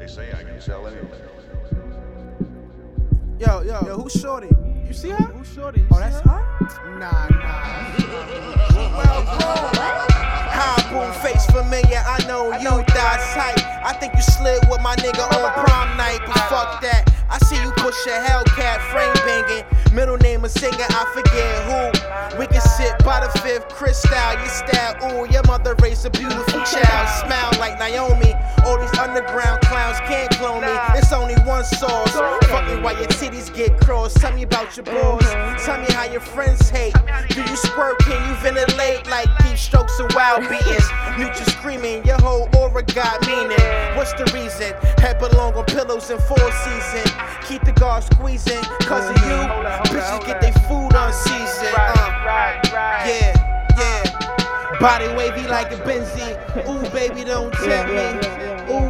They say I can sell anything. Yo, who's Shorty? You see her? Who's Shorty? Oh, that's her? Nah. Well, bro. High boom face familiar, I know you die sight. I think you slid with my nigga on prom night, but fuck that. I see you push a Hellcat, frame banging. Middle name a singer, I forget who. We can sit by the fifth, crystal, you style, ooh. Your mother raised a beautiful child, smile like Naomi. All these underground clowns can't clone me. It's only one sauce. Fucking while your titties get crossed. Tell me about your bros. Tell me how your friends hate. Do you squirt? Can you ventilate like deep strokes and wild beatings? Mute your screaming, your whole aura got meaning. What's the reason? Head belong on pillows in 4 season. Keep the guard squeezing, cause of you. Bitches get their food unseasoned. Yeah. Body wavy like a Benzie. Ooh, baby, don't tempt me. Ooh,